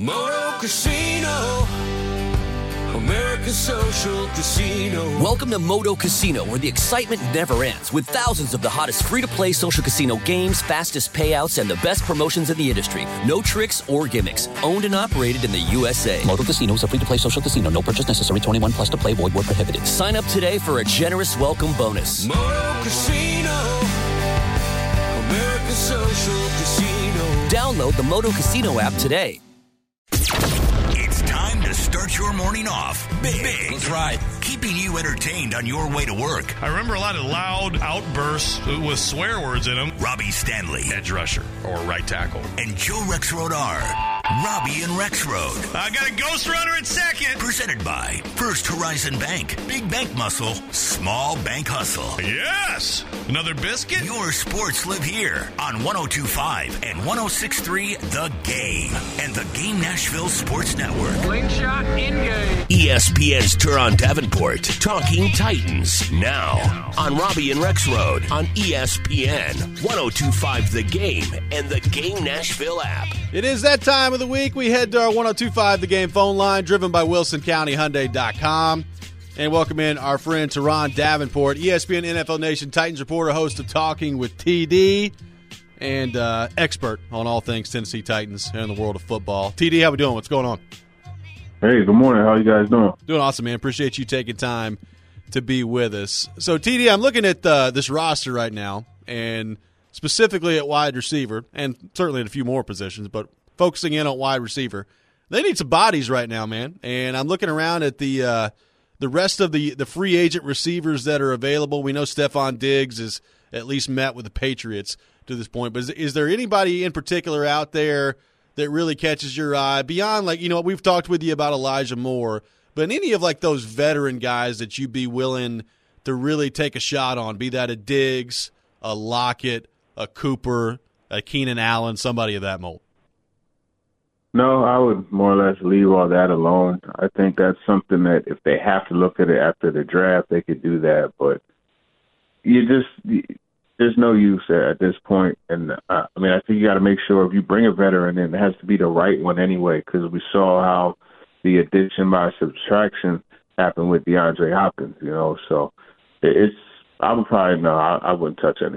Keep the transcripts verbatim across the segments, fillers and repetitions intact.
Moto Casino, America's Social Casino. Welcome to Moto Casino, where the excitement never ends, with thousands of the hottest free-to-play social casino games, fastest payouts, and the best promotions in the industry. No tricks or gimmicks. Owned and operated in the U S A. Moto Casino is a free-to-play social casino. No purchase necessary. twenty-one plus to play. Void where prohibited. Sign up today for a generous welcome bonus. Moto Casino, America's Social Casino. Download the Moto Casino app today. It's time to start your morning off big. big. That's right. Keeping you entertained on your way to work. I remember a lot of loud outbursts with swear words in them. Robbie Stanley, edge rusher or right tackle, and Joe Rexrode are Robbie and Rexrode. I got a ghost runner at second. Presented by First Horizon Bank. Big bank muscle, small bank hustle. Yes. Another biscuit? Your sports live here on one oh two point five and one oh six point three The Game and the Game Nashville Sports Network. Slingshot in-game. E S P N's Turon Davenport, Talking Titans. Now on Robbie and Rexrode on E S P N, one oh two point five The Game and the Game Nashville app. It is that time of the week. We head to our one oh two point five The Game phone line, driven by Wilson County Hyundai dot com. And welcome in our friend Turon Davenport, E S P N N F L Nation Titans reporter, host of Talking with T D, and uh, expert on all things Tennessee Titans in the world of football. T D, how we doing? What's going on? Hey, good morning. How you guys doing? Doing awesome, man. Appreciate you taking time to be with us. So, T D, I'm looking at uh, this roster right now, and specifically at wide receiver, and certainly at a few more positions, but focusing in on wide receiver. They need some bodies right now, man. And I'm looking around at the uh, the rest of the, the free agent receivers that are available. We know Stephon Diggs is at least met with the Patriots to this point, but is, is there anybody in particular out there that really catches your eye beyond, like, you know, we've talked with you about Elijah Moore, but any of like those veteran guys that you'd be willing to really take a shot on, be that a Diggs, a Lockett, a Cooper, a Keenan Allen, somebody of that mold? No, I would more or less leave all that alone. I think that's something that if they have to look at it after the draft, they could do that. But you just there's no use at this point. And uh, I mean, I think you got to make sure if you bring a veteran in, it has to be the right one anyway, because we saw how the addition by subtraction happened with DeAndre Hopkins. You know, so it's I would probably no, I, I wouldn't touch any.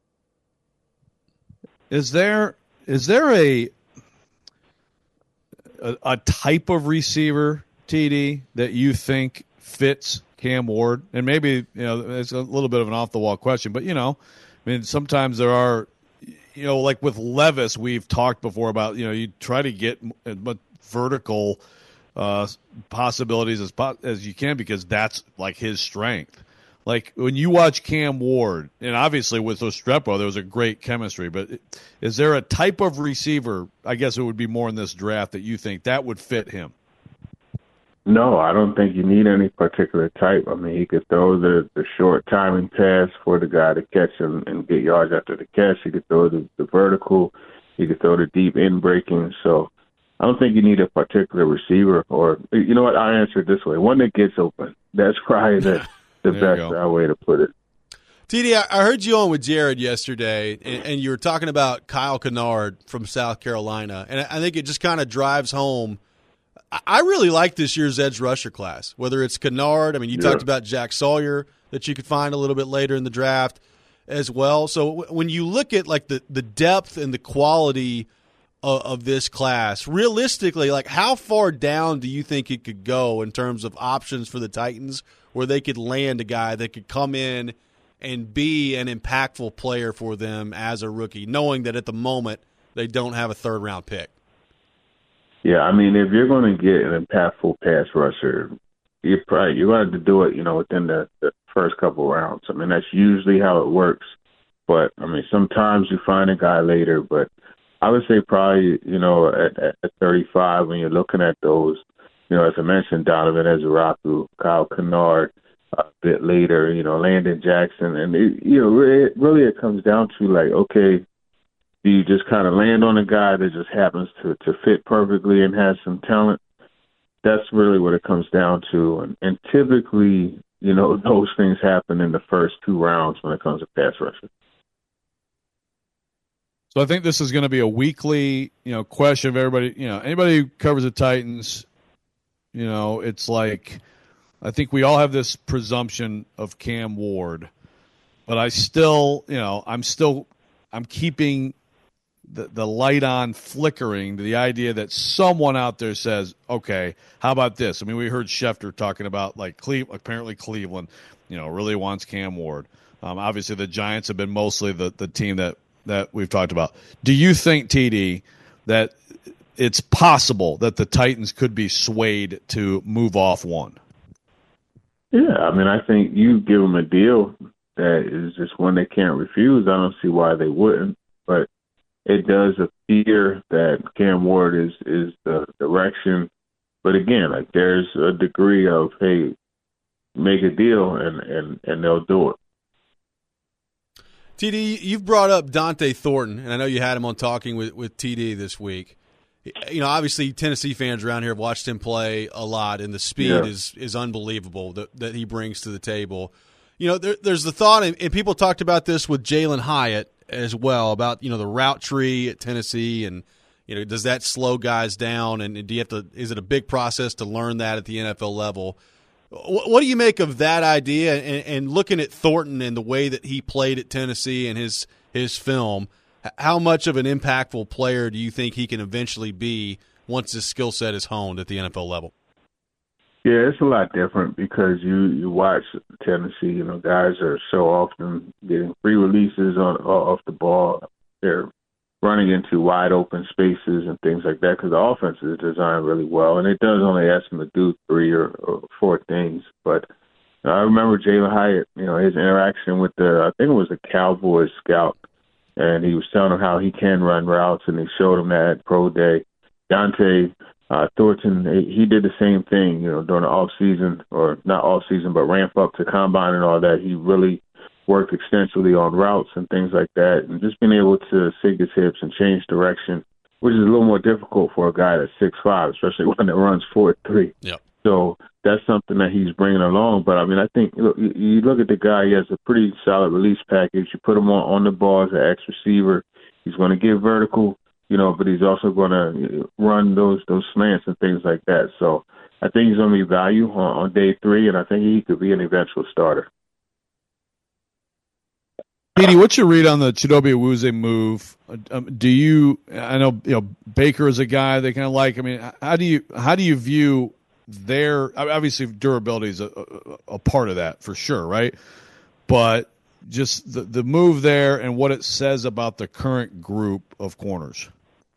Is there is there a A, a type of receiver, T D, that you think fits Cam Ward? And maybe, you know, it's a little bit of an off-the-wall question, but, you know, I mean, sometimes there are, you know, like with Levis, we've talked before about, you know, you try to get vertical uh, possibilities as as you can because that's, like, his strength. Like, when you watch Cam Ward, and obviously with Restrepo, there was a great chemistry, but is there a type of receiver, I guess it would be more in this draft, that you think that would fit him? No, I don't think you need any particular type. I mean, he could throw the, the short timing pass for the guy to catch him and get yards after the catch. He could throw the, the vertical. He could throw the deep in breaking. So I don't think you need a particular receiver. Or, you know what, I'll answer it this way. One that gets open. That's probably the – the there best uh, way to put it. T D, I heard you on with Jared yesterday, and, and you were talking about Kyle Kennard from South Carolina, and I think it just kind of drives home. I really like this year's edge rusher class, whether it's Kennard. I mean, you yeah. talked about Jack Sawyer that you could find a little bit later in the draft as well. So when you look at like the, the depth and the quality of, of this class, realistically, like how far down do you think it could go in terms of options for the Titans where they could land a guy that could come in and be an impactful player for them as a rookie, knowing that at the moment they don't have a third-round pick? Yeah, I mean, if you're going to get an impactful pass rusher, you're probably you're going to have to do it, you know, within the, the first couple of rounds. I mean, that's usually how it works. But I mean, sometimes you find a guy later. But I would say probably, you know, at, at thirty-five when you're looking at those. You know, as I mentioned, Donovan Ezeraku, Kyle Kennard, a bit later, you know, Landon Jackson. And, it, you know, it, really it comes down to, like, okay, do you just kind of land on a guy that just happens to, to fit perfectly and has some talent? That's really what it comes down to. And, and typically, you know, those things happen in the first two rounds when it comes to pass rushing. So I think this is going to be a weekly, you know, question of everybody. You know, anybody who covers the Titans, you know, it's like I think we all have this presumption of Cam Ward, but I still, you know, I'm still, I'm keeping the the light on flickering to the idea that someone out there says, okay, how about this? I mean, we heard Schefter talking about like Cle- apparently Cleveland, you know, really wants Cam Ward. Um, obviously, the Giants have been mostly the the team that. that we've talked about. Do you think, T D, that it's possible that the Titans could be swayed to move off one? Yeah, I mean, I think you give them a deal that is just one they can't refuse. I don't see why they wouldn't, but it does appear that Cam Ward is, is the direction. But again, like there's a degree of, hey, make a deal and, and, and they'll do it. T D, you've brought up Dante Thornton, and I know you had him on Talking with, with T D this week. You know, obviously Tennessee fans around here have watched him play a lot, and the speed yeah. is is unbelievable that, that he brings to the table. You know, there, there's the thought, and, and people talked about this with Jalen Hyatt as well, about, you know, the route tree at Tennessee, and, you know, does that slow guys down, and do you have to, is it a big process to learn that at the N F L level? What do you make of that idea, and, and looking at Thornton and the way that he played at Tennessee and his his film, how much of an impactful player do you think he can eventually be once his skill set is honed at the N F L level? Yeah, it's a lot different because you, you watch Tennessee, you know, guys are so often getting free releases on off the ball. They're running into wide open spaces and things like that because the offense is designed really well, and it does only ask them to do three or, or four things. But you know, I remember Jalen Hyatt, you know, his interaction with the, I think it was a Cowboys scout, and he was telling him how he can run routes, and he showed him that at Pro Day. Dante uh, Thornton, he did the same thing, you know, during the off season, or not off season, but ramp up to combine and all that. He really worked extensively on routes and things like that, and just being able to sink his hips and change direction, which is a little more difficult for a guy that's six five, especially one that runs four three. Yep. So that's something that he's bringing along. But, I mean, I think you, know, you look at the guy, he has a pretty solid release package. You put him on, on the ball as an X receiver. He's going to get vertical, you know, but he's also going to run those those slants and things like that. So I think he's going to be value on, on day three, and I think he could be an eventual starter. Petey, what's your read on the Chidobe Awuzie move? Um, do you? I know you know Baker is a guy they kind of like. I mean, how do you how do you view their? Obviously, durability is a, a, a part of that for sure, right? But just the the move there and what it says about the current group of corners.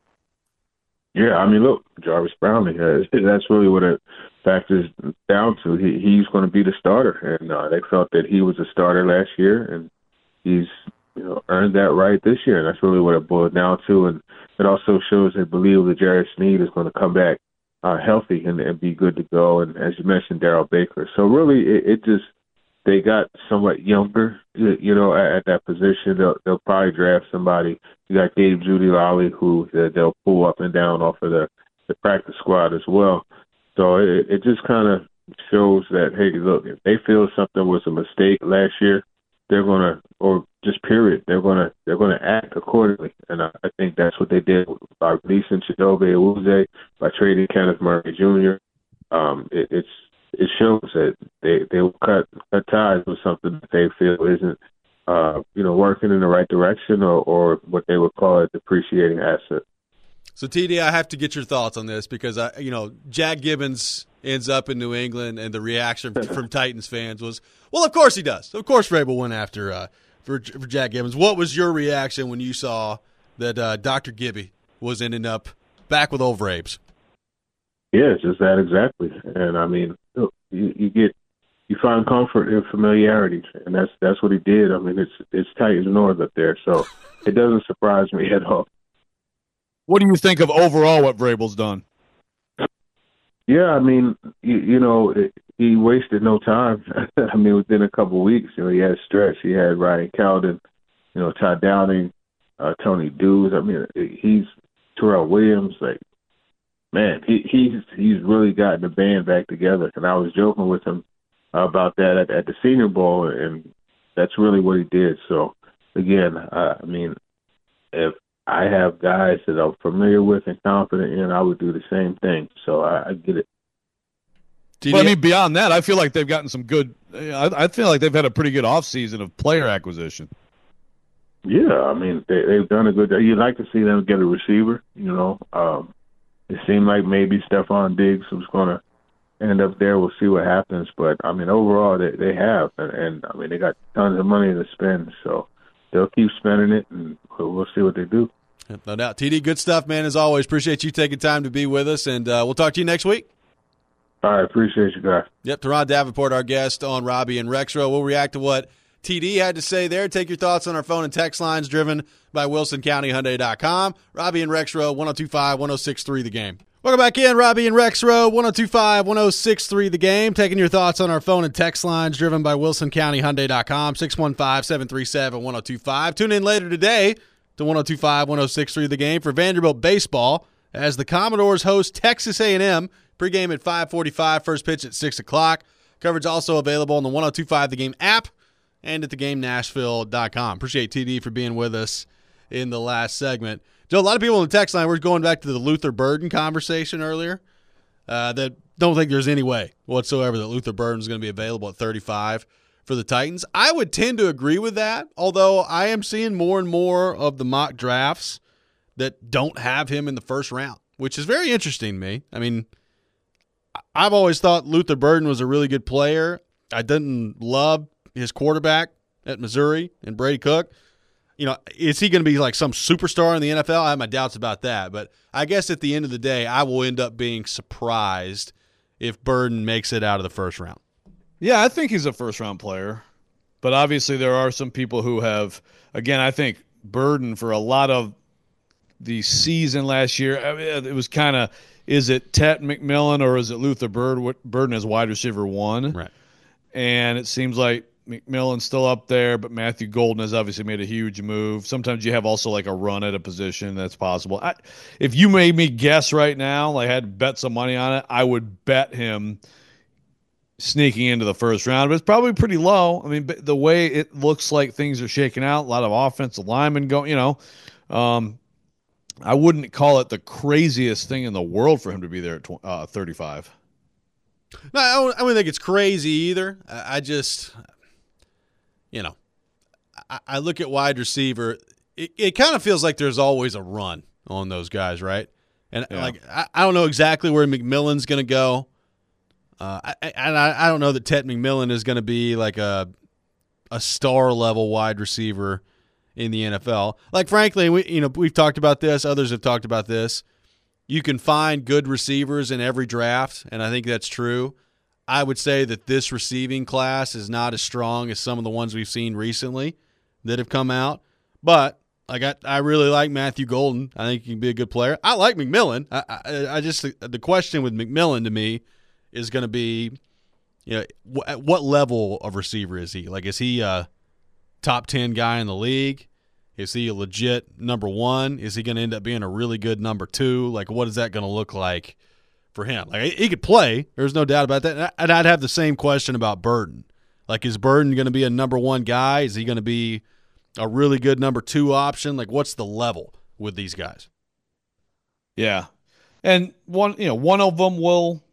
Yeah, I mean, look, Jarvis Brownlee has. That's really what it factors down to. He he's going to be the starter, and uh, they felt that he was a starter last year, and he's, you know, earned that right this year, and that's really what it boiled down to. And it also shows they believe that Jared Sneed is going to come back uh, healthy and, and be good to go. And as you mentioned, Darrell Baker. So really, it, it just they got somewhat younger, you know, at, at that position. They'll, they'll probably draft somebody. You got Dave Judy-Lally, who they'll pull up and down off of the, the practice squad as well. So it, it just kind of shows that, hey, look, if they feel something was a mistake last year, they're gonna, or just period, they're gonna they're gonna act accordingly, and I, I think that's what they did by releasing Chidobe Awuzie, by trading Kenneth Murray Junior Um, it, it's it shows that they they will cut cut ties with something that they feel isn't uh, you know working in the right direction, or, or what they would call a depreciating asset. So T D, I have to get your thoughts on this because I, you know, Jack Gibbons ends up in New England, and the reaction from Titans fans was, well, of course he does. Of course Vrabel went after uh, for, for Jack Gibbons. What was your reaction when you saw that uh, Doctor Gibby was ending up back with old Vrabes? Yeah, it's just that exactly. And, I mean, you, you get you find comfort in familiarity, and that's that's what he did. I mean, it's, it's Titans North up there, so it doesn't surprise me at all. What do you think of overall what Vrabel's done? Yeah, I mean, you, you know, it, he wasted no time. I mean, within a couple of weeks, you know, he had stretch. He had Ryan Cowden, you know, Todd Downing, uh, Tony Dews. I mean, he's Terrell Williams. Like, man, he, he's he's really gotten the band back together. And I was joking with him about that at, at the Senior Bowl, and that's really what he did. So, again, uh, I mean, if I have guys that I'm familiar with and confident in. I would do the same thing. So I, I get it. But I mean, beyond that, I feel like they've gotten some good. I, I feel like they've had a pretty good offseason of player acquisition. Yeah, I mean, they, they've done a good job. You'd like to see them get a receiver, you know. Um, it seemed like maybe Stephon Diggs was going to end up there. We'll see what happens. But, I mean, overall, they, they have. And, and, I mean, they got tons of money to spend. So they'll keep spending it, and we'll, we'll see what they do. No doubt. T D, good stuff, man, as always. Appreciate you taking time to be with us, and uh, we'll talk to you next week. All right, appreciate you guys. Yep, Teron Davenport, our guest on Robbie and Rexrow. We'll react to what T D had to say there. Take your thoughts on our phone and text lines driven by Wilson County Hyundai dot com. Robbie and Rexrow, one oh two five, one oh six three The Game. Welcome back in, Robbie and Rexrow, one oh two five, one oh six three The Game. Taking your thoughts on our phone and text lines driven by Wilson County Hyundai dot com, six one five, seven three seven, one oh two five. Tune in later today to one oh two five, one oh six three The Game for Vanderbilt baseball as the Commodores host Texas A and M. Pregame at five forty-five, first pitch at six o'clock. Coverage also available on the one oh two five The Game app and at the game nashville dot com. Appreciate T D for being with us in the last segment. Joe, a lot of people on the text line, we're going back to the Luther Burden conversation earlier, uh, that don't think there's any way whatsoever that Luther Burden is going to be available at thirty-five for the Titans. I would tend to agree with that, although I am seeing more and more of the mock drafts that don't have him in the first round, which is very interesting to me. I mean, I've always thought Luther Burden was a really good player. I didn't love his quarterback at Missouri and Brady Cook. You know, is he going to be like some superstar in the N F L? I have my doubts about that. But I guess at the end of the day, I will end up being surprised if Burden makes it out of the first round. Yeah, I think he's a first-round player. But obviously there are some people who have, again, I think Burden for a lot of the season last year, I mean, it was kind of, is it Tet McMillan or is it Luther Burden, Burden as wide receiver one? Right. And it seems like McMillan's still up there, but Matthew Golden has obviously made a huge move. Sometimes you have also like a run at a position that's possible. I, if you made me guess right now, like I had to bet some money on it, I would bet him sneaking into the first round, but it's probably pretty low. I mean, the way it looks like things are shaking out, a lot of offensive linemen going, you know, um, I wouldn't call it the craziest thing in the world for him to be there at uh, thirty-five. No, I don't, I don't think it's crazy either. I, I just, you know, I, I look at wide receiver. It, it kind of feels like there's always a run on those guys, right? And yeah. like I, I don't know exactly where McMillan's going to go. Uh, I, and I, I don't know that Tet McMillan is going to be like a a star level wide receiver in the N F L. Like, frankly, we you know we've talked about this. Others have talked about this. You can find good receivers in every draft, and I think that's true. I would say that this receiving class is not as strong as some of the ones we've seen recently that have come out. But like I, I really like Matthew Golden. I think he can be a good player. I like McMillan. I, I, I just the question with McMillan to me is going to be, you know, wh- at what level of receiver is he? Like, is he a top ten guy in the league? Is he a legit number one? Is he going to end up being a really good number two? Like, what is that going to look like for him? Like, he could play. There's no doubt about that. And I'd have the same question about Burden. Like, is Burden going to be a number one guy? Is he going to be a really good number two option? Like, what's the level with these guys? Yeah. And one, you know, one of them will,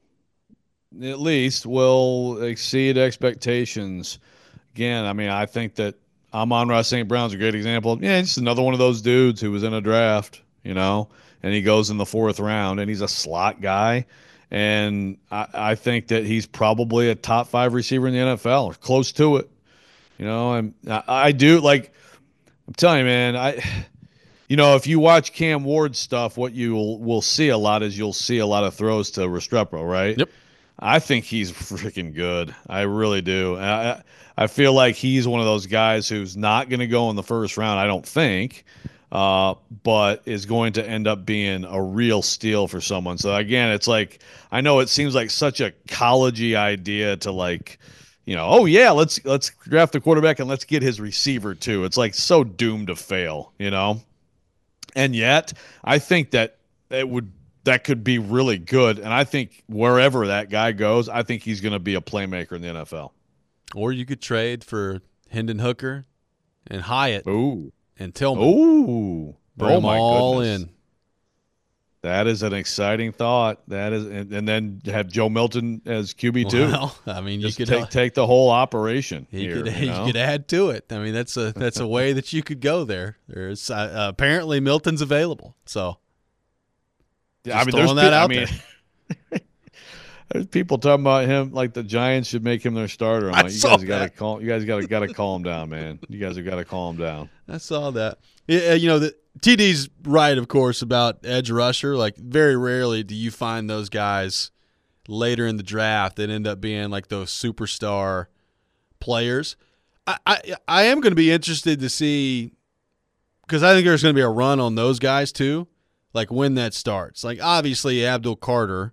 at least, will exceed expectations. Again, I mean, I think that Amon-Ra Saint Brown's a great example. Yeah, just another one of those dudes who was in a draft, you know, and he goes in the fourth round, and he's a slot guy. And I, I think that he's probably a top five receiver in the N F L, or close to it. You know, and I, I do, like, I'm telling you, man, I, you know, if you watch Cam Ward stuff, what you will, will see a lot is you'll see a lot of throws to Restrepo, right? Yep. I think he's freaking good. I really do. I, I feel like he's one of those guys who's not going to go in the first round, I don't think, uh, but is going to end up being a real steal for someone. So, again, it's like, I know it seems like such a college-y idea to, like, you know, oh, yeah, let's let's draft the quarterback and let's get his receiver, too. It's, like, so doomed to fail, you know? And yet, I think that it would that could be really good. And I think wherever that guy goes, I think he's going to be a playmaker in the N F L. Or you could trade for Hendon Hooker and Hyatt Ooh. and Tillman. Ooh. Bring Oh, them my all goodness. in. That is an exciting thought. That is, and, and then have Joe Milton as Q B two. Well, I mean, Just you could take take the whole operation. He here, could you know? you could add to it. I mean, that's a that's a way that you could go there. There's uh, apparently Milton's available, so Yeah, just I mean, there's throwing that pe- I out mean, there. There's people talking about him like the Giants should make him their starter. I'm I like, you saw guys got to that. calm. You guys got to got to calm down, man. You guys have got to calm down. I saw that. Yeah, you know, the T D's right, of course, about edge rusher. Like, very rarely do you find those guys later in the draft that end up being like those superstar players. I I, I am going to be interested to see, because I think there's going to be a run on those guys too, like when that starts. Like, obviously, Abdul Carter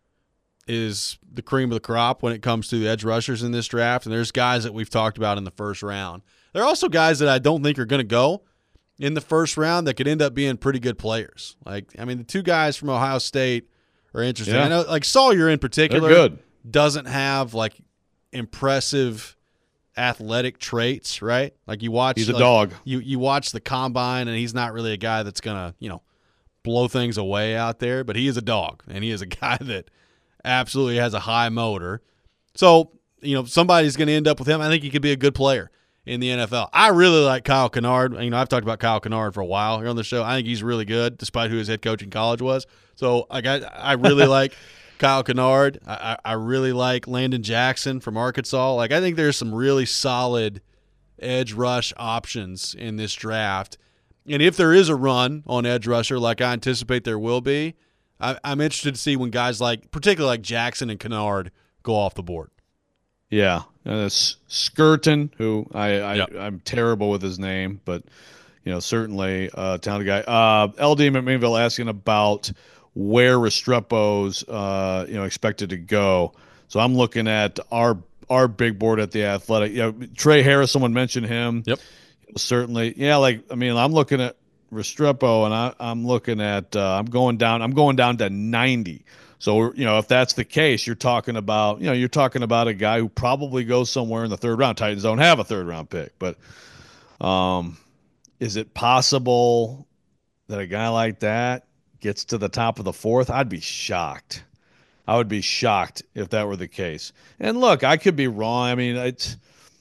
is the cream of the crop when it comes to the edge rushers in this draft, and there's guys that we've talked about in the first round. There are also guys that I don't think are going to go in the first round that could end up being pretty good players. Like, I mean, the two guys from Ohio State are interesting. Yeah. I know, like Sawyer in particular, They're good. doesn't have like impressive athletic traits, right? Like you watch, He's a like, dog. You you watch the combine, and he's not really a guy that's gonna you know blow things away out there, but he is a dog, and he is a guy that absolutely has a high motor. So you know somebody's going to end up with him. I think he could be a good player in the N F L. I really like Kyle Kennard. You know, I've talked about Kyle Kennard for a while here on the show. I think he's really good, despite who his head coach in college was. So, like, I, I really like Kyle Kennard. I, I really like Landon Jackson from Arkansas. Like, I think there's some really solid edge rush options in this draft. And if there is a run on edge rusher, like I anticipate there will be, I, I'm interested to see when guys like, particularly like Jackson and Kennard, go off the board. Yeah, uh, S- Skirton, who I, I Yep. I'm terrible with his name, but you know certainly a talented guy. Uh, L D McMinnville asking about where Restrepo's uh, you know expected to go. So I'm looking at our our big board at the Athletic. You know, Trey Harris, someone mentioned him. Yep. Certainly, yeah. Like I mean, I'm looking at Restrepo, and I, I'm looking at uh, I'm going down. I'm going down to ninety. So, you know, if that's the case, you're talking about, you know, you're talking about a guy who probably goes somewhere in the third round. Titans don't have a third round pick, but um, is it possible that a guy like that gets to the top of the fourth? I'd be shocked. I would be shocked if that were the case. And look, I could be wrong. I mean, it's,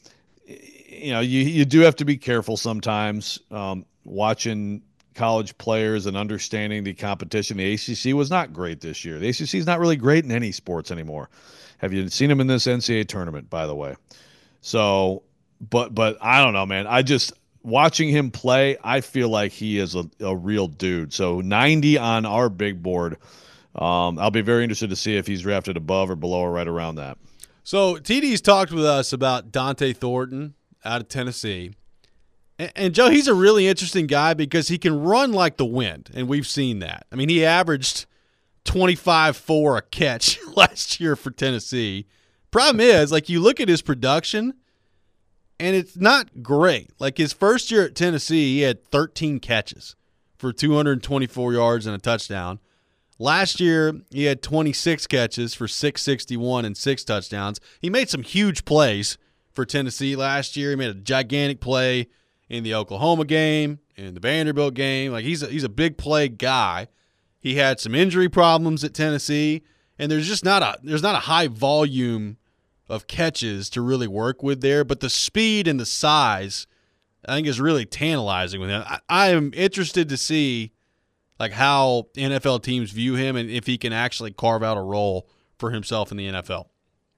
you know, you, you do have to be careful sometimes um, watching college players and understanding the competition. The A C C was not great this year. The A C C is not really great in any sports anymore. Have you seen him in this N C double A tournament, by the way? So, but but I don't know, man. I just watching him play, I feel like he is a, a real dude. So ninety on our big board. Um, I'll be very interested to see if he's drafted above or below or right around that. So T D's talked with us about Dante Thornton out of Tennessee. And, and Joe, he's a really interesting guy because he can run like the wind, and we've seen that. I mean, he averaged twenty-five four a catch last year for Tennessee. Problem is, like, you look at his production, and it's not great. Like, his first year at Tennessee, he had thirteen catches for two hundred twenty-four yards and a touchdown. Last year, he had twenty-six catches for six sixty-one and six touchdowns. He made some huge plays for Tennessee last year. He made a gigantic play in the Oklahoma game, in the Vanderbilt game. Like, he's a, he's a big play guy. He had some injury problems at Tennessee, and there's just not a there's not a high volume of catches to really work with there. But the speed and the size, I think, is really tantalizing with him. I, I am interested to see like how N F L teams view him and if he can actually carve out a role for himself in the N F L.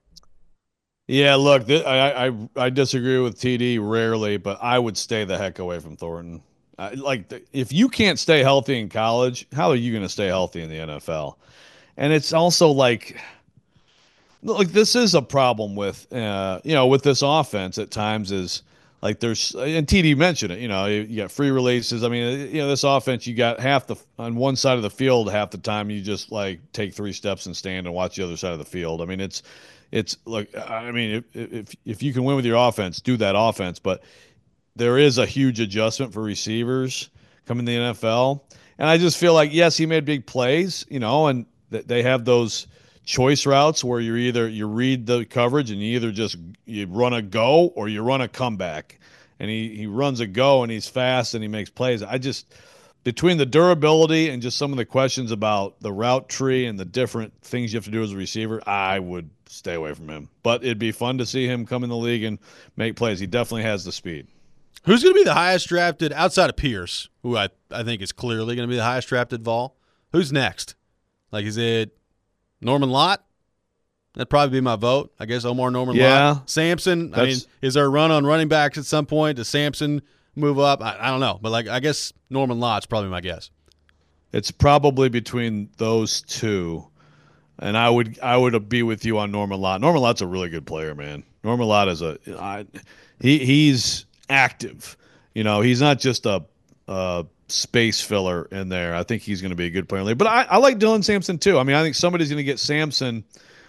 Yeah, look, th- I, I I disagree with T D rarely, but I would stay the heck away from Thornton. Uh, like, the, if you can't stay healthy in college, how are you going to stay healthy in the N F L? And it's also like, like this is a problem with, uh, you know, with this offense at times is like there's, and T D mentioned it, you know, you, you got free releases. I mean, you know, this offense, you got half the, on one side of the field, half the time you just like take three steps and stand and watch the other side of the field. I mean, it's, It's like, I mean, if, if if you can win with your offense, do that offense. But there is a huge adjustment for receivers coming to the N F L. And I just feel like, yes, he made big plays, you know, and th- they have those choice routes where you're either, you read the coverage and you either just, you run a go or you run a comeback. And he, he runs a go and he's fast and he makes plays. I just, between the durability and just some of the questions about the route tree and the different things you have to do as a receiver, I would stay away from him. But it'd be fun to see him come in the league and make plays. He definitely has the speed. Who's going to be the highest drafted outside of Pierce, who I, I think is clearly going to be the highest drafted Vol? Who's next? Like, is it Norman Lott? That'd probably be my vote. I guess Omar Norman yeah, Lott. Sampson. I mean, is there a run on running backs at some point? Does Sampson move up? I, I don't know. But, like, I guess Norman Lott's probably my guess. It's probably between those two. And I would I would be with you on Norman Lott. Norman Lott's a really good player, man. Norman Lott is a I, he he's active. You know, he's not just a, a space filler in there. I think he's going to be a good player. But I, I like Dylan Sampson too. I mean, I think somebody's going to get Sampson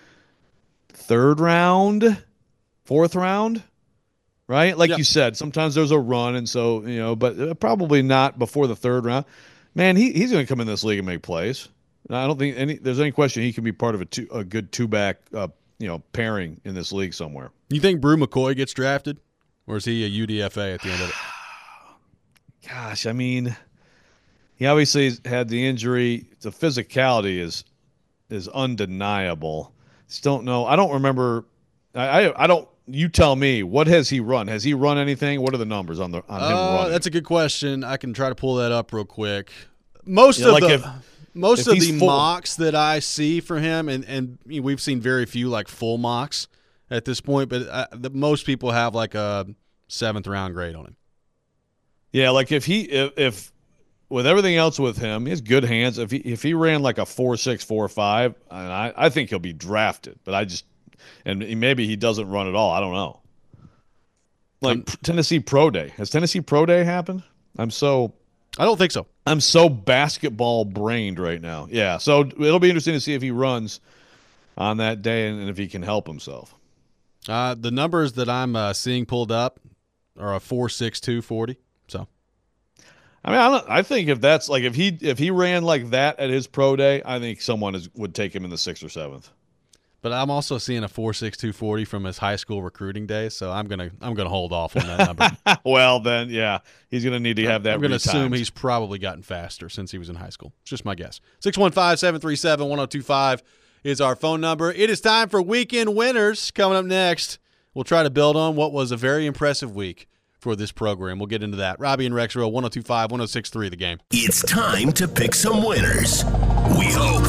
third round, fourth round, right? Like yep. you said, sometimes there's a run, and so, you know, but probably not before the third round. Man, he he's going to come in this league and make plays. I don't think any there's any question he can be part of a two, a good two back uh, you know pairing in this league somewhere. You think Brew McCoy gets drafted, or is he a U D F A at the end of it? Gosh, I mean, he obviously had the injury. The physicality is is undeniable. Just don't know. I don't remember. I I, I don't. You tell me. What has he run? Has he run anything? What are the numbers on the on him uh, running? That's a good question. I can try to pull that up real quick. Most yeah, of like the. If, Most if of the full. mocks that I see for him, and, and we've seen very few like full mocks at this point, but uh, the, most people have like a seventh round grade on him. Yeah, like if he if, if with everything else with him, he has good hands. If he if he ran like a four six four five, and I I think he'll be drafted. But I just and maybe he doesn't run at all. I don't know. Like um, Tennessee Pro Day, has Tennessee Pro Day happened? I'm so. I don't think so. I'm so basketball brained right now. Yeah, so it'll be interesting to see if he runs on that day and, and if he can help himself. Uh, the numbers that I'm uh, seeing pulled up are a four six two forty. So, I mean, I, don't, I think if that's like if he if he ran like that at his pro day, I think someone is, would take him in the sixth or seventh. But I'm also seeing a four six two forty from his high school recruiting days, so I'm gonna I'm gonna hold off on that number. Well, then, yeah, he's gonna need to have that. I'm gonna assume he's probably gotten faster since he was in high school. It's just my guess. six one five, seven three seven, one oh two five is our phone number. It is time for weekend winners. Coming up next, we'll try to build on what was a very impressive week for this program. We'll get into that. Robbie and Rex Row, one oh two five, one oh six three, The Game. It's time to pick some winners. We hope.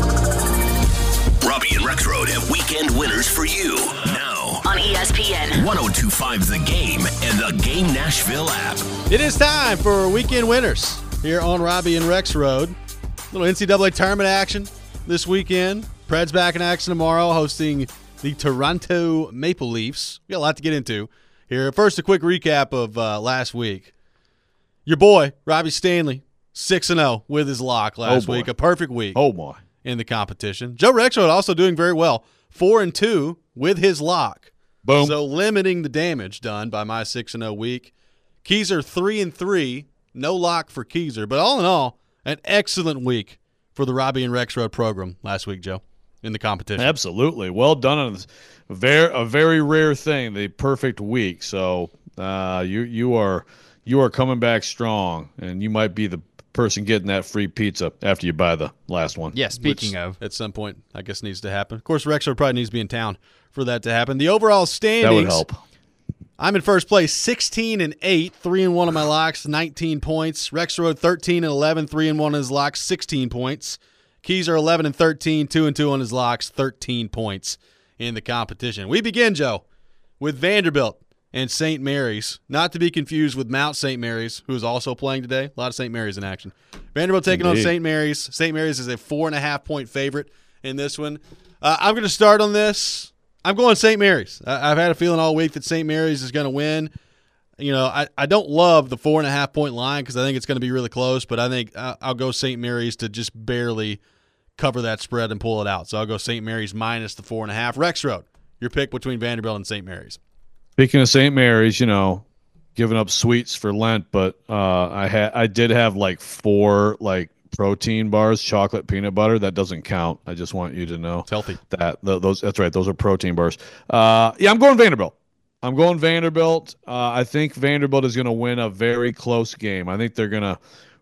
Robbie and Rex Road have weekend winners for you. Now on E S P N, one oh two five The Game and the Game Nashville app. It is time for weekend winners here on Robbie and Rex Road. A little N C double A tournament action this weekend. Preds back in action tomorrow, hosting the Toronto Maple Leafs. We got a lot to get into here. First, a quick recap of uh, last week. Your boy, Robbie Stanley, six and oh with his lock last oh week. A perfect week. Oh, boy. In the competition. Joe Rexroad also doing very well. Four and two with his lock. Boom. So limiting the damage done by my six and oh week. Keezer three and three. No lock for Keezer. But all in all, an excellent week for the Robbie and Rexroad program last week, Joe, in the competition. Absolutely. Well done on this. A very, a very rare thing, the perfect week. So uh, you you are you are coming back strong, and you might be the person getting that free pizza after you buy the last one. Yeah, speaking Which, of. At some point, I guess needs to happen. Of course, Rexroad probably needs to be in town for that to happen. The overall standings. That would help. I'm in first place, sixteen and eight, three and one on my locks, nineteen points. Rexroad thirteen and eleven, three and one on his locks, sixteen points. Keezer eleven and thirteen, two and two on his locks, thirteen points in the competition. We begin, Joe, with Vanderbilt and Saint Mary's, not to be confused with Mount Saint Mary's, who is also playing today. A lot of Saint Mary's in action. Vanderbilt taking Indeed. on Saint Mary's. Saint Mary's is a four and a half point favorite in this one. Uh, I'm going to start on this. I'm going Saint Mary's. I- I've had a feeling all week that Saint Mary's is going to win. You know, I, I don't love the four and a half point line because I think it's going to be really close, but I think I'll, I'll go Saint Mary's to just barely cover that spread and pull it out. So I'll go Saint Mary's minus the four and a half. Rexroad, your pick between Vanderbilt and Saint Mary's. Speaking of Saint Mary's, you know, giving up sweets for Lent, but uh, I had I did have like four like protein bars, chocolate peanut butter. That doesn't count. I just want you to know It's healthy. that th- those. That's right. Those are protein bars. Uh, yeah, I'm going Vanderbilt. I'm going Vanderbilt. Uh, I think Vanderbilt is going to win a very close game. I think they're going to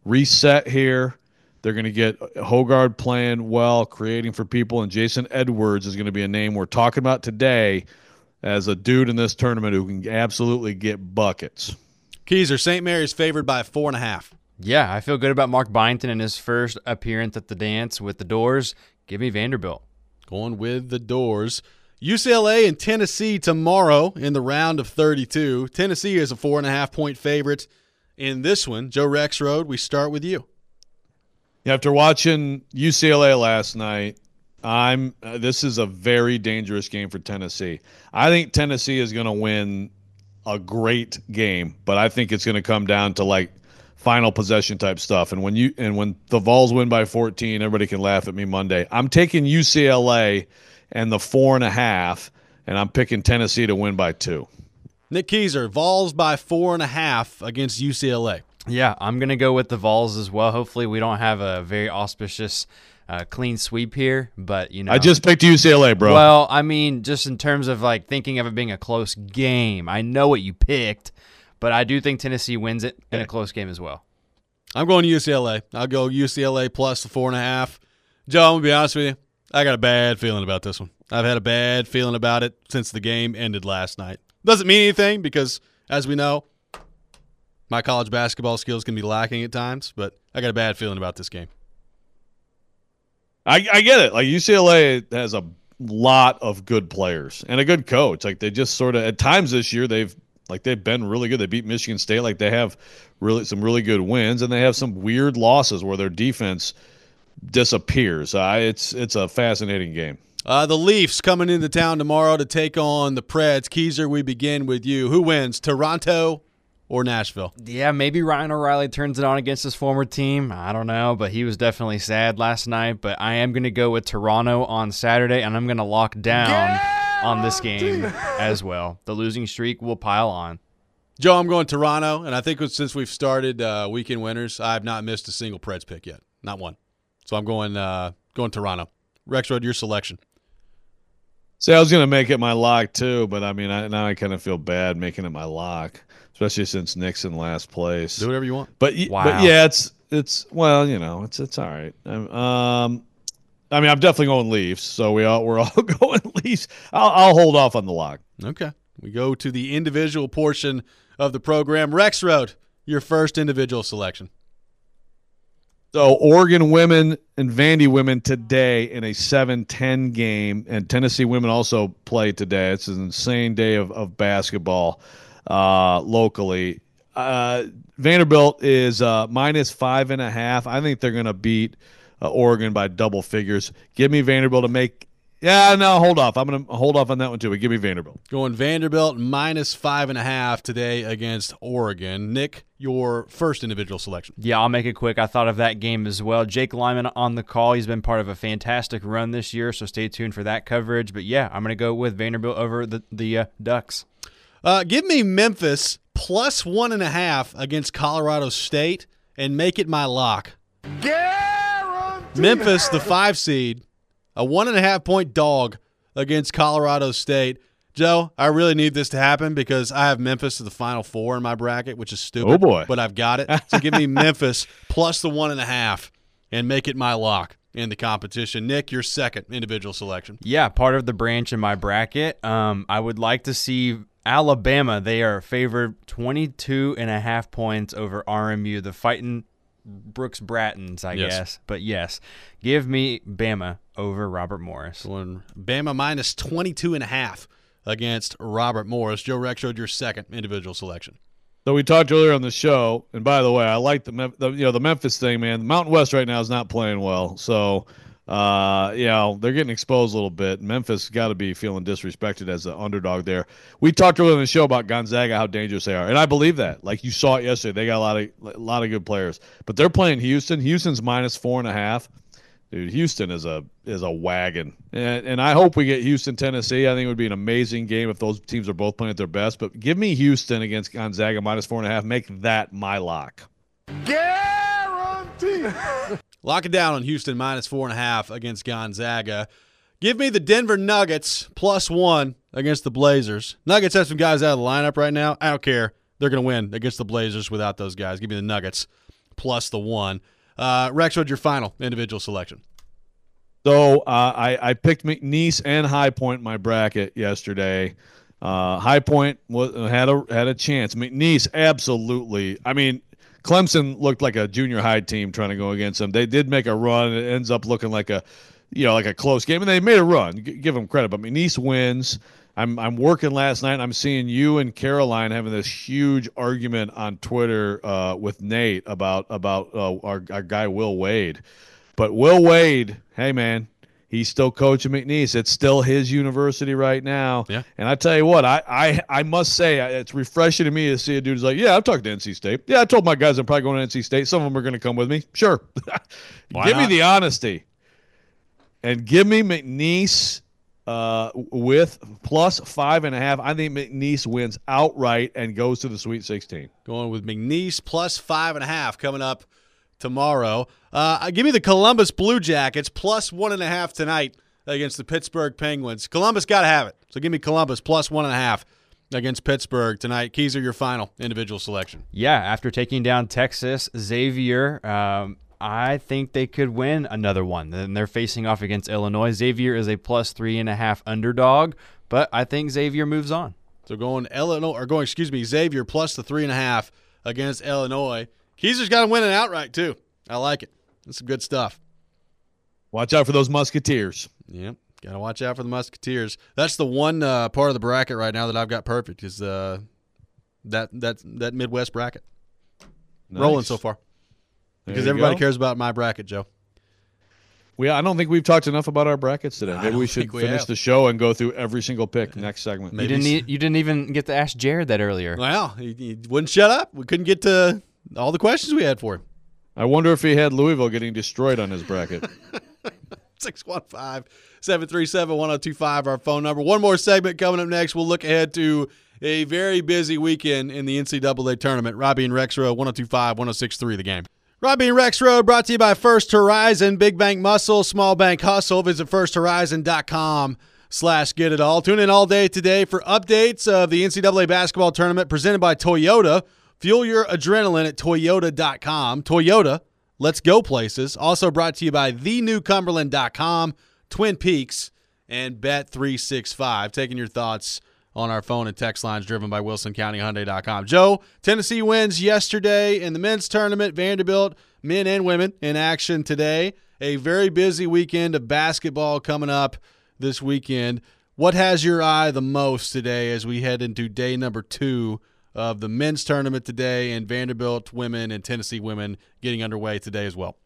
reset here. They're going to get Hogard playing well, creating for people, and Jason Edwards is going to be a name we're talking about today as a dude in this tournament who can absolutely get buckets. Keezer, Saint Mary's favored by four and a half. Yeah, I feel good about Mark Byington in his first appearance at the dance with the Doors. Give me Vanderbilt. Going with the Doors. U C L A and Tennessee tomorrow in the round of thirty-two. Tennessee is a four and a half point favorite in this one. Joe Rexrode, we start with you. After watching U C L A last night, I'm. Uh, this is a very dangerous game for Tennessee. I think Tennessee is going to win a great game, but I think it's going to come down to like final possession type stuff. And when you and when the Vols win by fourteen, everybody can laugh at me Monday. I'm taking U C L A and the four and a half, and I'm picking Tennessee to win by two. Nick Keezer, Vols by four and a half against U C L A. Yeah, I'm going to go with the Vols as well. Hopefully we don't have a very auspicious uh, clean sweep here, but, you know. I just picked U C L A, bro. Well, I mean, just in terms of, like, thinking of it being a close game, I know what you picked, but I do think Tennessee wins it in a close game as well. I'm going to U C L A. I'll go U C L A plus the four and a half. Joe, I'm going to be honest with you. I got a bad feeling about this one. I've had a bad feeling about it since the game ended last night. Doesn't mean anything because, as we know, my college basketball skills can be lacking at times, but I got a bad feeling about this game. I, I get it. Like U C L A has a lot of good players and a good coach. Like they just sort of at times this year they've like they've been really good. They beat Michigan State. Like they have really some really good wins, and they have some weird losses where their defense disappears. Uh, it's it's a fascinating game. Uh, the Leafs coming into town tomorrow to take on the Preds. Keezer, we begin with you. Who wins, Toronto or Nashville? Yeah, maybe Ryan O'Reilly turns it on against his former team. I don't know, but he was definitely sad last night. But I am going to go with Toronto on Saturday, and I'm going to lock down Guaranteed. on this game as well. The losing streak will pile on. Joe, I'm going Toronto, and I think since we've started uh, weekend winners, I have not missed a single Preds pick yet. Not one. So I'm going uh, going Toronto. Rexrode, your selection. See, I was going to make it my lock too, but I mean, I, now I kind of feel bad making it my lock, especially since Nick's in last place. Do whatever you want. But, wow. but yeah, it's it's well, you know, it's it's all right. Um, I mean, I'm definitely going Leafs, so we all we're all going Leafs. I'll, I'll hold off on the lock. Okay, we go to the individual portion of the program. Rexrode, your first individual selection. So Oregon women and Vandy women today in a seven ten game, and Tennessee women also play today. It's an insane day of, of basketball uh, locally. Uh, Vanderbilt is uh, minus five and a half. I think they're going to beat uh, Oregon by double figures. Give me Vanderbilt to make – yeah, no, hold off. I'm going to hold off on that one too, but give me Vanderbilt. Going Vanderbilt minus five and a half today against Oregon. Nick, your first individual selection. Yeah, I'll make it quick. I thought of that game as well. Jake Lyman on the call. He's been part of a fantastic run this year, so stay tuned for that coverage. But, yeah, I'm going to go with Vanderbilt over the, the uh, Ducks. Uh, give me Memphis plus one and a half against Colorado State and make it my lock. Guaranteed. Memphis, the five seed, a one and a half point dog against Colorado State. Joe, I really need this to happen because I have Memphis to the Final Four in my bracket, which is stupid. Oh, boy. But I've got it. So give me Memphis plus the one and a half and make it my lock in the competition. Nick, your second individual selection. Yeah, part of the branch in my bracket. Um, I would like to see Alabama. They are favored twenty-two and a half points over R M U, the Fighting Brooks Brattons, I yes. guess. But, yes, give me Bama over Robert Morris. When Bama minus twenty-two and a half against Robert Morris. Joe Rexrode, your second individual selection. So we talked earlier on the show, and by the way, I like the, Mem- the you know the Memphis thing, man. The Mountain West right now is not playing well, so uh, you know they're getting exposed a little bit. Memphis got to be feeling disrespected as the underdog there. We talked earlier on the show about Gonzaga, how dangerous they are, and I believe that. Like you saw it yesterday, they got a lot of a lot of good players, but they're playing Houston. Houston's minus four and a half. Dude, Houston is a is a wagon, and, and I hope we get Houston, Tennessee. I think it would be an amazing game if those teams are both playing at their best. But give me Houston against Gonzaga minus four and a half. Make that my lock. Guaranteed. Lock it down on Houston minus four and a half against Gonzaga. Give me the Denver Nuggets plus one against the Blazers. Nuggets have some guys out of the lineup right now. I don't care. They're going to win against the Blazers without those guys. Give me the Nuggets plus the one. Uh, Rex, what's your final individual selection? So uh, I, I picked McNeese and High Point in my bracket yesterday. Uh, High Point was, had a had a chance. McNeese, absolutely. I mean, Clemson looked like a junior high team trying to go against them. They did make a run. It ends up looking like a, you know, like a close game, and they made a run. G- give them credit. But McNeese wins. I'm I'm working last night, and I'm seeing you and Caroline having this huge argument on Twitter uh, with Nate about about uh, our, our guy Will Wade. But Will Wade, hey, man, he's still coaching McNeese. It's still his university right now. Yeah. And I tell you what, I, I, I must say, it's refreshing to me to see a dude who's like, yeah, I'm talking to N C State. Yeah, I told my guys I'm probably going to N C State. Some of them are going to come with me. Sure. Why give not? me the honesty. And give me McNeese uh, with plus five and a half. I think McNeese wins outright and goes to the Sweet sixteen. Going with McNeese plus five and a half coming up tomorrow. Uh, give me the Columbus Blue Jackets plus one and a half tonight against the Pittsburgh Penguins. Columbus got to have it. So give me Columbus plus one and a half against Pittsburgh tonight. Keys are your final individual selection. Yeah, after taking down Texas, Xavier, um, I think they could win another one. Then they're facing off against Illinois. Xavier is a plus three and a half underdog, but I think Xavier moves on. So going Illinois, or going, excuse me, Xavier plus the three and a half against Illinois. Keezer's got to win it outright too. I like it. That's some good stuff. Watch out for those Musketeers. Yep, got to watch out for the Musketeers. That's the one uh, part of the bracket right now that I've got perfect is uh, that that that Midwest bracket. Nice. Rolling so far. There Because you everybody go. cares about my bracket, Joe. We, I don't think we've talked enough about our brackets today. I Maybe don't we should think we finish have. the show and go through every single pick next segment. You Maybe didn't, s- e- you didn't even get to ask Jared that earlier. Well, he, he wouldn't shut up. We couldn't get to all the questions we had for him. I wonder if he had Louisville getting destroyed on his bracket. six one five, seven three seven, one oh two five, our phone number. One more segment coming up next. We'll look ahead to a very busy weekend in the N C double A tournament. Robbie and Rex Road, one oh two five, one oh six three, the game. Robbie and Rex Road brought to you by First Horizon, Big Bank Muscle, Small Bank Hustle. Visit first horizon dot com slash get it all. Tune in all day today for updates of the N C double A basketball tournament presented by Toyota. Fuel your adrenaline at toyota dot com. Toyota, let's go places. Also brought to you by the new cumberland dot com, Twin Peaks, and Bet three sixty-five. Taking your thoughts on our phone and text lines driven by wilson county hyundai dot com. Joe, Tennessee wins yesterday in the men's tournament. Vanderbilt, men and women, in action today. A very busy weekend of basketball coming up this weekend. What has your eye the most today as we head into day number two of the men's tournament today, and Vanderbilt women and Tennessee women getting underway today as well?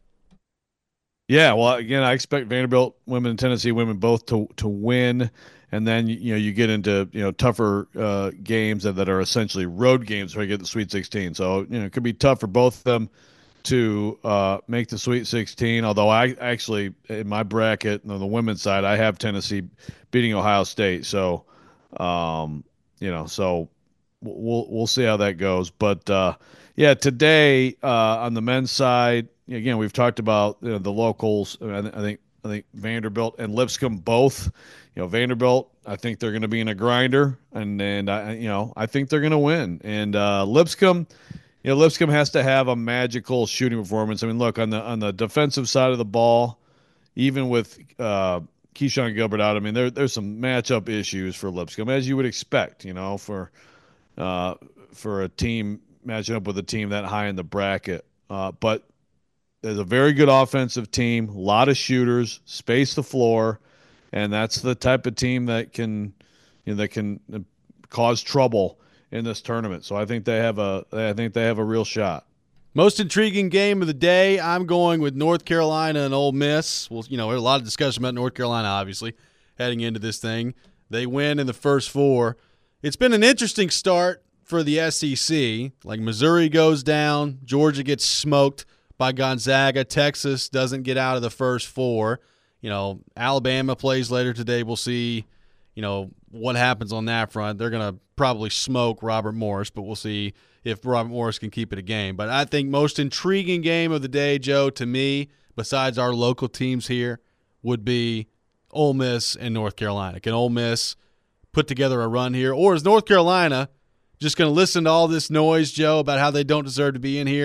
Yeah, well, again, I expect Vanderbilt women and Tennessee women both to to win, and then you know you get into you know tougher uh, games that, that are essentially road games where you get the Sweet sixteen. So you know it could be tough for both of them to uh, make the Sweet sixteen. Although I actually in my bracket on the women's side, I have Tennessee beating Ohio State. So um, you know, so we'll we'll see how that goes. But uh, yeah, today uh, on the men's side. Again, we've talked about you know, the locals. I, th- I think I think Vanderbilt and Lipscomb both. You know, Vanderbilt, I think they're going to be in a grinder, and and I you know I think they're going to win. And uh, Lipscomb, you know, Lipscomb has to have a magical shooting performance. I mean, look on the on the defensive side of the ball, even with uh, Keyshawn Gilbert out. I mean, there there's some matchup issues for Lipscomb, as you would expect. You know, for uh, for a team matching up with a team that high in the bracket, uh, but. There's a very good offensive team, a lot of shooters, space the floor, and that's the type of team that can, you know, that can cause trouble in this tournament. So I think they have a, I think they have a real shot. Most intriguing game of the day, I'm going with North Carolina and Ole Miss. Well, you know, there's a lot of discussion about North Carolina, obviously, heading into this thing. They win in the first four. It's been an interesting start for the S E C. Like Missouri goes down, Georgia gets smoked by Gonzaga. Texas doesn't get out of the first four. You know, Alabama plays later today. We'll see, you know, what happens on that front. They're going to probably smoke Robert Morris, but we'll see if Robert Morris can keep it a game. But I think most intriguing game of the day, Joe, to me, besides our local teams here, would be Ole Miss and North Carolina. Can Ole Miss put together a run here? Or is North Carolina just going to listen to all this noise, Joe, about how they don't deserve to be in here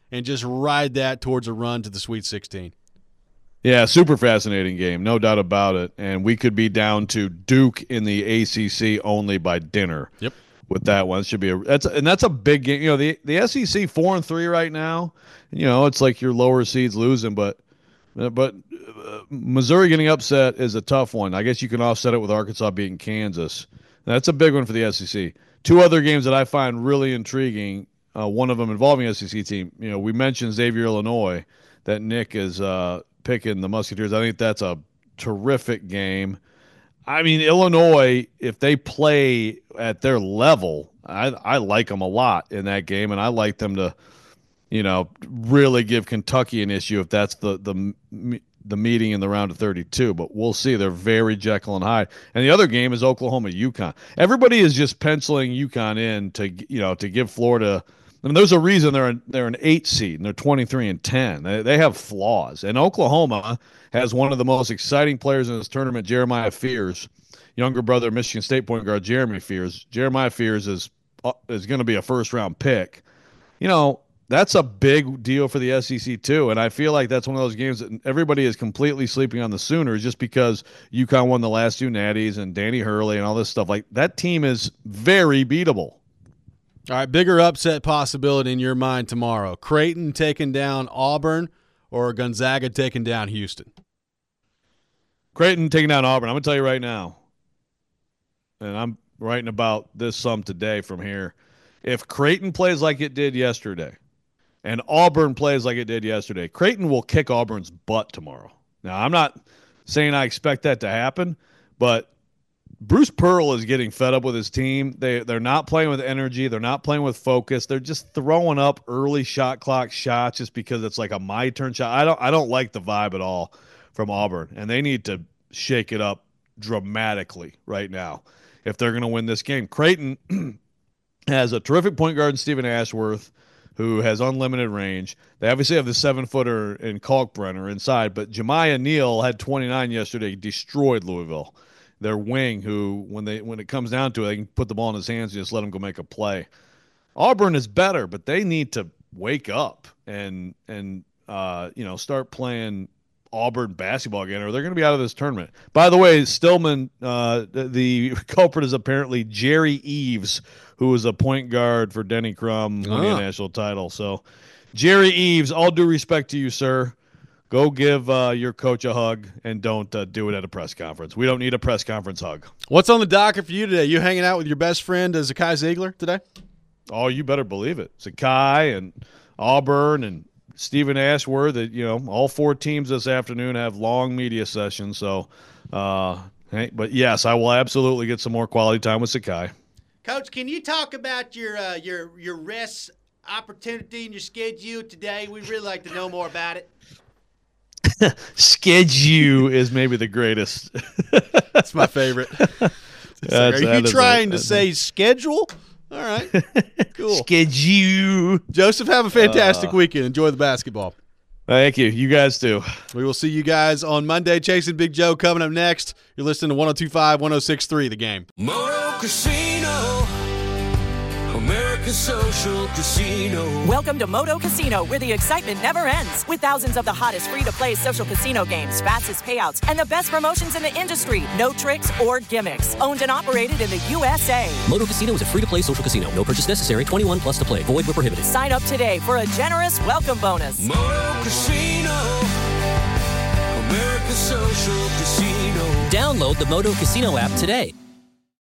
and just ride that towards a run to the Sweet sixteen. Yeah, super fascinating game, no doubt about it. And we could be down to Duke in the A C C only by dinner. Yep. With that one, it should be a that's and that's a big game. You know, the the S E C four and three right now. You know, it's like your lower seeds losing, but but uh, Missouri getting upset is a tough one. I guess you can offset it with Arkansas beating Kansas. That's a big one for the S E C. Two other games that I find really intriguing. Uh, one of them involving S E C team. You know, we mentioned Xavier, Illinois. That Nick is uh, picking the Musketeers. I think that's a terrific game. I mean, Illinois, if they play at their level, I, I like them a lot in that game, and I like them to, you know, really give Kentucky an issue if that's the the the meeting in the round of thirty-two. But we'll see. They're very Jekyll and Hyde. And the other game is Oklahoma UConn. Everybody is just penciling UConn in to you know to give Florida. I mean, there's a reason they're an, they're an eight seed and they're twenty-three and ten. They, they have flaws, and Oklahoma has one of the most exciting players in this tournament, Jeremiah Fears, younger brother, Michigan State point guard Jeremy Fears. Jeremiah Fears is uh, is going to be a first round pick. You know, that's a big deal for the S E C too, and I feel like that's one of those games that everybody is completely sleeping on the Sooners just because UConn won the last two natties and Danny Hurley and all this stuff. Like, that team is very beatable. All right, bigger upset possibility in your mind tomorrow. Creighton taking down Auburn or Gonzaga taking down Houston? Creighton taking down Auburn. I'm going to tell you right now, and I'm writing about this some today from here. If Creighton plays like it did yesterday and Auburn plays like it did yesterday, Creighton will kick Auburn's butt tomorrow. Now, I'm not saying I expect that to happen, but Bruce Pearl is getting fed up with his team. They, they're not playing with energy. They're not playing with focus. They're just throwing up early shot clock shots just because it's like a my turn shot. I don't I don't like the vibe at all from Auburn, and they need to shake it up dramatically right now if they're going to win this game. Creighton has a terrific point guard in Stephen Ashworth who has unlimited range. They obviously have the seven-footer in Kalkbrenner inside, but Jemiah Neal had twenty-nine yesterday, destroyed Louisville. Their wing, who, when they when it comes down to it, they can put the ball in his hands and just let him go make a play. Auburn is better, but they need to wake up and and uh, you know start playing Auburn basketball again, or they're going to be out of this tournament. By the way, Stillman, uh, the, the culprit is apparently Jerry Eves, who was a point guard for Denny Crum winning Ah. a national title. So, Jerry Eves, all due respect to you, sir. Go give uh, your coach a hug, and don't uh, do it at a press conference. We don't need a press conference hug. What's on the docket for you today? You hanging out with your best friend, uh, Zakai Ziegler, today? Oh, you better believe it. Sakai and Auburn and Stephen Ashworth, that, you know, all four teams this afternoon have long media sessions. So, uh, hey, but yes, I will absolutely get some more quality time with Sakai. Coach, can you talk about your uh, your your rest opportunity and your schedule today? We'd really like to know more about it. Schedule is maybe the greatest. That's my favorite. That's, Are you trying a, to say schedule? All right. Cool. Schedule. Joseph, have a fantastic Uh, weekend. Enjoy the basketball. Thank you. You guys too. We will see you guys on Monday. Chasing Big Joe coming up next. You're listening to one oh two point five, one oh six point three The Game. Moto Casino, America's social casino. Welcome to Moto Casino, where the excitement never ends. With thousands of the hottest free-to-play social casino games, fastest payouts, and the best promotions in the industry. No tricks or gimmicks. Owned and operated in the U S A. Moto Casino is a free-to-play social casino. No purchase necessary. twenty-one plus to play. Void where prohibited. Sign up today for a generous welcome bonus. Moto Casino, America's social casino. Download the Moto Casino app today.